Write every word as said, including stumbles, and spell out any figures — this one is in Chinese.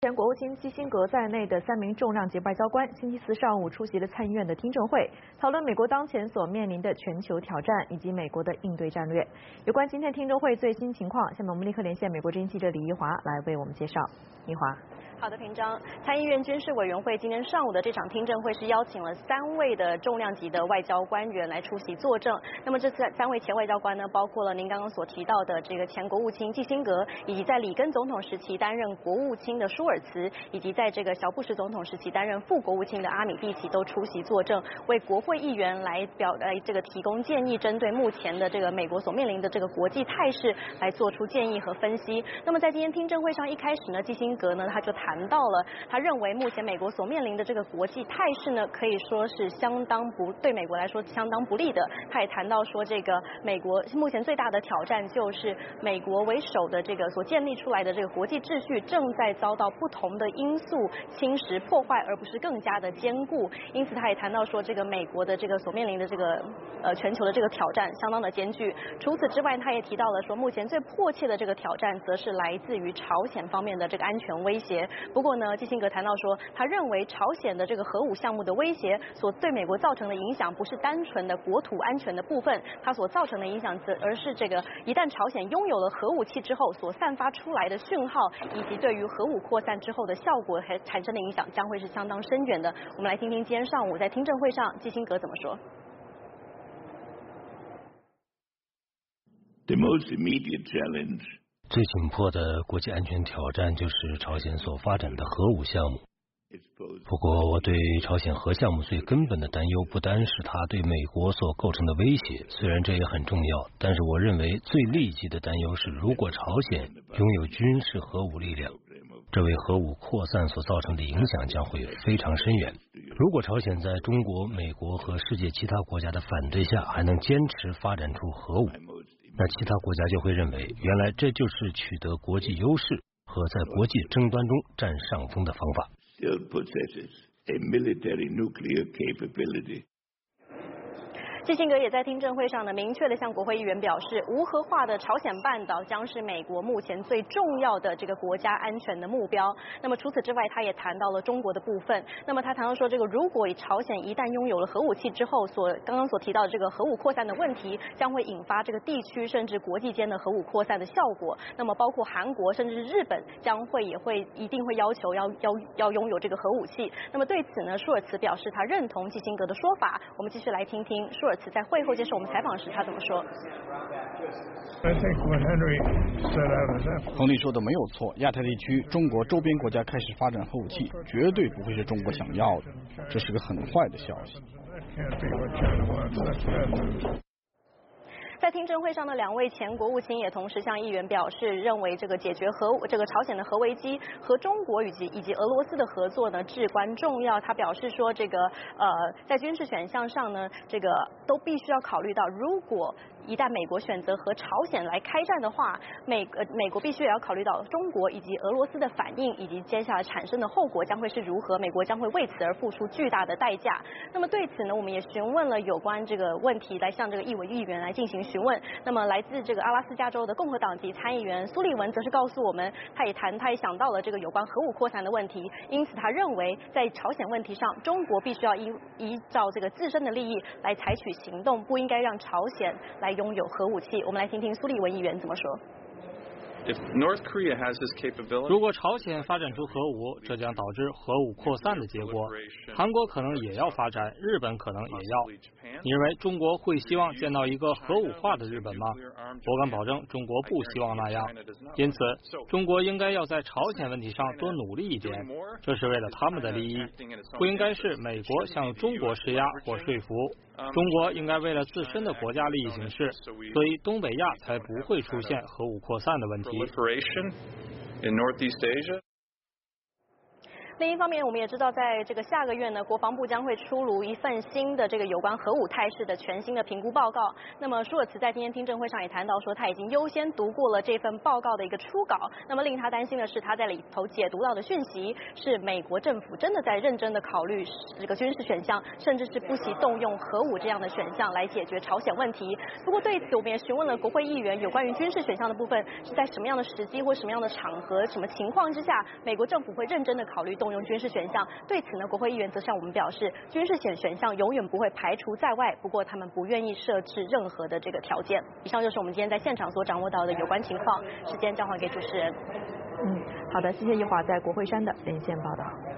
前国务卿基辛格在内的三名重量级外交官星期四上午出席了参议院的听证会，讨论美国当前所面临的全球挑战以及美国的应对战略。有关今天听证会最新情况，下面我们立刻连线美国之音记者李一华来为我们介绍。一华。 好的，平章。参议院军事委员会今天上午的这场听证会是邀请了三位的重量级的外交官员来出席作证。那么这次三位前外交官呢，包括了您刚刚所提到的这个前国务卿基辛格，以及在里根总统时期担任国务卿的舒尔茨，以及在这个小布什总统时期担任副国务卿的阿米蒂奇都出席作证，为国会议员来表来这个提供建议，针对目前的这个美国所面临的这个国际态势来做出建议和分析。那么在今天听证会上一开始呢，基辛格呢他就谈到了，他认为目前美国所面临的这个国际态势呢，可以说是相当不对美国来说相当不利的。他也谈到说，这个美国目前最大的挑战就是美国为首的这个所建立出来的这个国际秩序正在遭到不同的因素侵蚀破坏，而不是更加的坚固。因此，他也谈到说，这个美国的这个所面临的这个呃全球的这个挑战相当的艰巨。除此之外，他也提到了说，目前最迫切的这个挑战，则是来自于朝鲜方面的这个安全威胁。不过呢，基辛格谈到说，他认为朝鲜的这个核武项目的威胁所对美国造成的影响，不是单纯的国土安全的部分，它所造成的影响，则而是这个一旦朝鲜拥有了核武器之后所散发出来的讯号，以及对于核武扩散之后的效果还产生的影响，将会是相当深远的。我们来听听今天上午在听证会上基辛格怎么说。 The most immediate challenge. 最紧迫的国际安全挑战就是朝鲜所发展的核武项目。不过，我对朝鲜核项目最根本的担忧，不单是它对美国所构成的威胁，虽然这也很重要，但是我认为最立即的担忧是，如果朝鲜拥有军事核武力量，这为核武扩散所造成的影响将会非常深远。如果朝鲜在中国、美国和世界其他国家的反对下，还能坚持发展出核武，那其他国家就会认为，原来这就是取得国际优势和在国际争端中占上风的方法。 Still possesses a military nuclear capability. 基辛格也在听证会上呢，明确的向国会议员表示，无核化的朝鲜半岛将是美国目前最重要的这个国家安全的目标。那么除此之外，他也谈到了中国的部分。那么他谈到说，这个如果朝鲜一旦拥有了核武器之后，所刚刚所提到的这个核武扩散的问题，将会引发这个地区甚至国际间的核武扩散的效果。那么包括韩国甚至是日本，将会也会一定会要求要要要拥有这个核武器。那么对此呢，舒尔茨表示他认同基辛格的说法。我们继续来听听舒尔茨在会后接受我们采访时他怎么说。 亨利说的没有错，亚太地区中国周边国家开始发展核武器，绝对不会是中国想要的，这是个很坏的消息。 在听证会上的两位前国务卿也同时向议员表示，认为这个解决核这个朝鲜的核危机和中国以及以及俄罗斯的合作呢至关重要。他表示说，这个呃在军事选项上呢，这个都必须要考虑到，如果一旦美国选择和朝鲜来开战的话，美呃美国必须也要考虑到中国以及俄罗斯的反应，以及接下来产生的后果将会是如何，美国将会为此而付出巨大的代价。那么对此呢，我们也询问了有关这个问题，来向这个议委议员来进行询问。那么来自这个阿拉斯加州的共和党籍参议员苏利文则是告诉我们，他也谈他也想到了这个有关核武扩散的问题，因此他认为在朝鲜问题上，中国必须要依依照这个自身的利益来采取行动，不应该让朝鲜来拥有核武器。我们来听听苏利文议员怎么说。 如果朝鲜发展出核武，这将导致核武扩散的结果。韩国可能也要发展，日本可能也要。你认为中国会希望见到一个核武化的日本吗？我敢保证，中国不希望那样。因此，中国应该要在朝鲜问题上多努力一点，这是为了他们的利益，不应该是美国向中国施压或说服。中国应该为了自身的国家利益行事，所以东北亚才不会出现核武扩散的问题。 另一方面，我们也知道，在这个下个月呢，国防部将会出炉一份新的这个有关核武态势的全新的评估报告。那么舒尔茨在今天听证会上也谈到说，他已经优先读过了这份报告的一个初稿。那么令他担心的是，他在里头解读到的讯息是美国政府真的在认真的考虑这个军事选项，甚至是不惜动用核武这样的选项来解决朝鲜问题。不过对此，我们也询问了国会议员有关于军事选项的部分，是在什么样的时机或什么样的场合、什么情况之下，美国政府会认真的考虑动用军事选项。对此呢，国会议员则向我们表示，军事选选项永远不会排除在外，不过他们不愿意设置任何的这个条件。以上就是我们今天在现场所掌握到的有关情况，时间交还给主持人。 嗯，好的，谢谢一华在国会山的连线报道。